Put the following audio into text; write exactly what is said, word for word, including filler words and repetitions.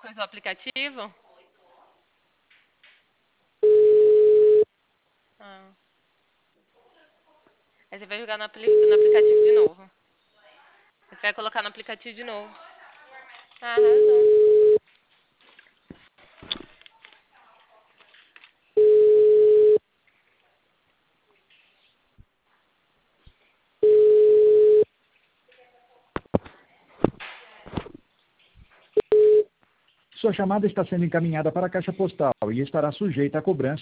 coisa no aplicativo? Ah. Aí você vai jogar no, apli no aplicativo de novo. Você vai colocar no aplicativo de novo. Ah, arrasou. Sua chamada está sendo encaminhada para a caixa postal e estará sujeita a cobrança.